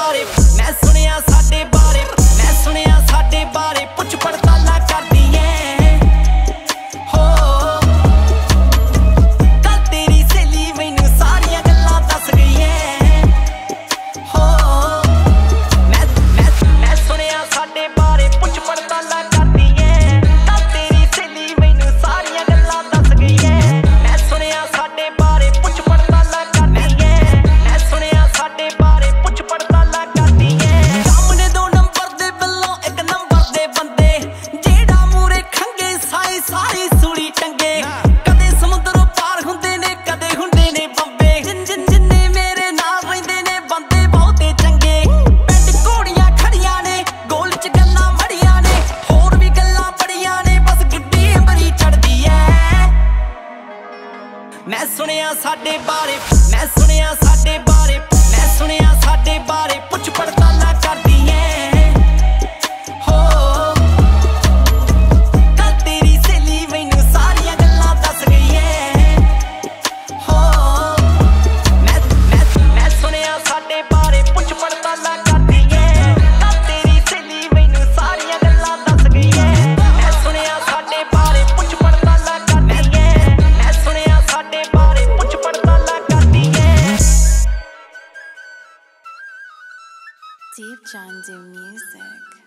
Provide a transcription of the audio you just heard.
बारे मैं सुनिया साडे बारे, मैं सुनिया साडे बारे पुछ पड़ताला करदी ऐ हो। कल तेरी सहेली मैनू सारियां गल्लां दस गई ऐ हो। मैं सुनिया साडे बारे पुछ पड़ताला करदी ऐ। कल तेरी सहेली मैनू सारियां गल्लां दस गई ऐ। मैं सुनिया साडे बारे पुछ पड़ताला करदी ऐ। मैं सुनिया साडे बारे पुछ पड़ताला करदी ऐ। सामने दो नंबर दे बिल्लों एक नंबर दे बंदे, जेड़ा मूरे खंगे साई सारी सूली टंगे। कदे समुद्रों पार हुंदे ने कदे हुंदे ने बंबे। जिन्ने मेरे नाल रहिंदे ने बंदे बहुते चंगे। पिंड घोड़ियां खड़ियां ने गोल च गल्लां मड़ियां ने, होर भी गल्लां बड़ियां ने बस गड्डी बड़ी चढ़दी ऐ। मैं सुनिया साडे बारे, मैं सुनिया साडे बारे, मैं सुनिया साडे बारे पुछ पड़ताला करदी ऐ हो। कल तेरी सहेली मैनू सारियां गल्लां दस गई ऐ हो। मैं सुनिया साडे बारे पुछ पड़ताला करदी ऐ। कल तेरी सहेली मैनू सारियां गल्लां दस गई ऐ। मैं सुनिया साडे बारे पुछ पड़ताला करदी ऐ। मैं सुनिया साडे बारे पुछ पड़ताला करदी ऐ। Deep John Do Music.